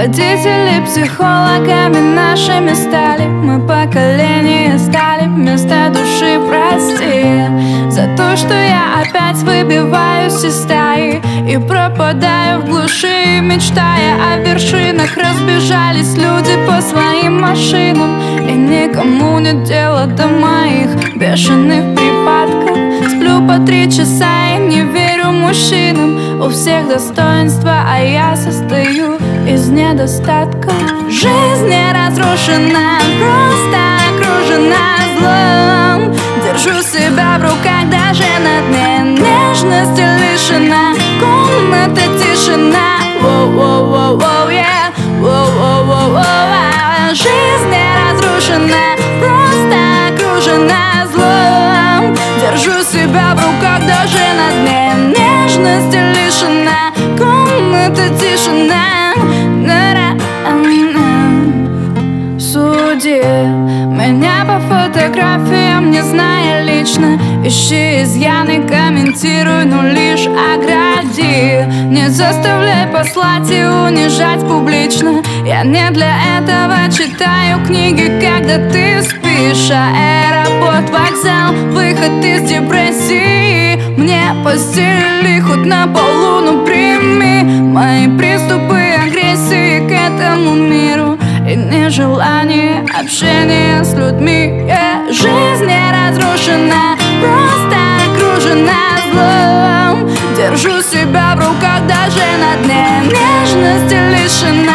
Водители психологами нашими стали. Мы поколение стали вместо души. Прости за то, что я опять выбиваюсь из стаи и пропадаю в глуши, мечтая о вершинах. Разбежались люди по своим машинам, и никому нет дела до моих бешеных припадков. Сплю по 3 часа и не верю мужчинам. У всех достоинства, а я состою из недостатков. Жизнь не разрушена, просто окружена злом. Держу себя в руках даже на дне, нежности лишена. Комната тишина, воу-воу-воу-воу, yeah. Воу-воу-воу-воу. Жизнь не разрушена, просто окружена злом. Держу себя в руках даже на дне, нежности лишена. Комната тишина. Суди меня по фотографиям, не зная лично. Ищи изъяны, комментируй, но лишь огради. Не заставляй послать и унижать публично. Я не для этого читаю книги, когда ты спишь. Аэропорт, вокзал, выход из депрессии. Мне постелили хоть на полу, но прими мои приступы агрессии к этому миру и нежелание общения с людьми, yeah. Жизнь не разрушена, просто окружена злом. Держу себя в руках даже на дне, нежности лишена.